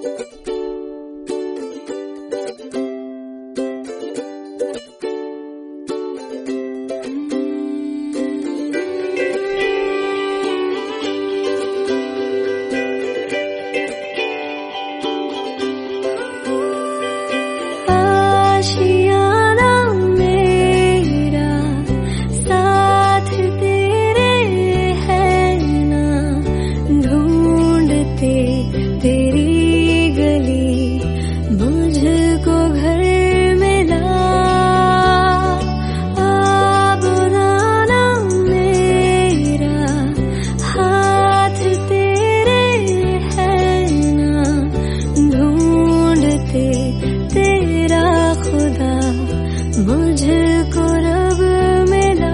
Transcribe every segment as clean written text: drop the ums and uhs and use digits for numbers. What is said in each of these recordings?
मुझको रब मिला।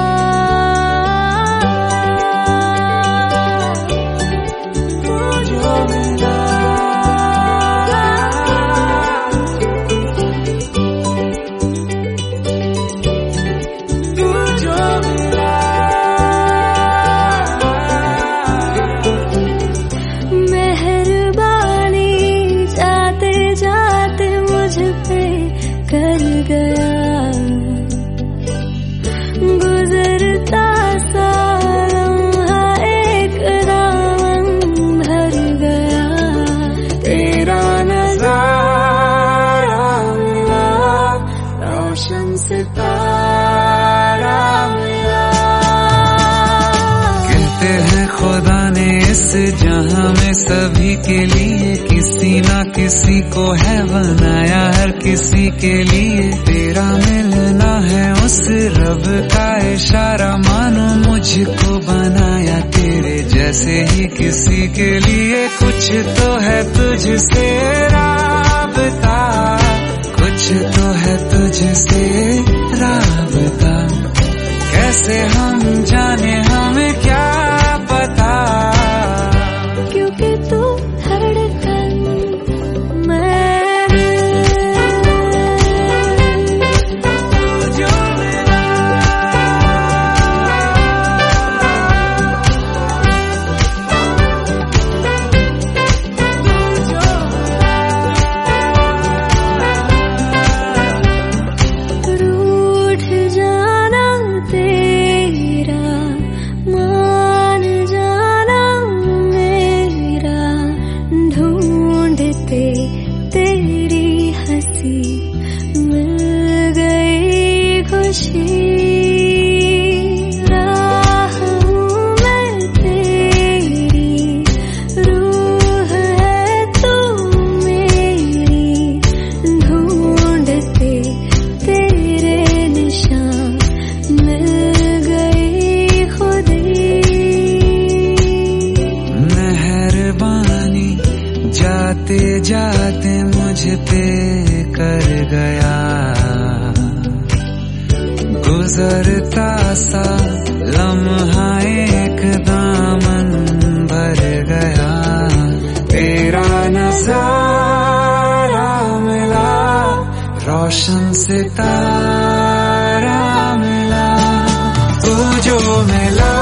तुझको मिला, तुझको मिला। मेहरबानी जाते जाते मुझ पे कर गया, गुजरता सा लम्हा एक दामन भर गया। तेरा नज़ारा मिला, रोशन सितारा मिला। कहते हैं खुदा ने इस जहां में सभी के लिए किसी ना किसी को है बनाया, हर किसी के लिए तेरा मिलना है उस रब का इशारा। मानो मुझको बनाया तेरे जैसे ही किसी के लिए, कुछ तो है तुझसे राबता, कुछ तो है तुझसे राबता। कैसे हम जाने हमें क्या पता, क्योंकि तू धड़कन तेरी हंसी मिल गई खुशी। राह हूँ मैं तेरी, रूह है तू मेरी, ढूंढते तेरे निशान मिल गई खुदी। मेहरबानी जाते जाते मुझ पे कर गया, गुजरता सा लम्हा एक दामन भर गया। तेरा नज़ारा मिला, रोशन सितारा मिला। तू जो मिला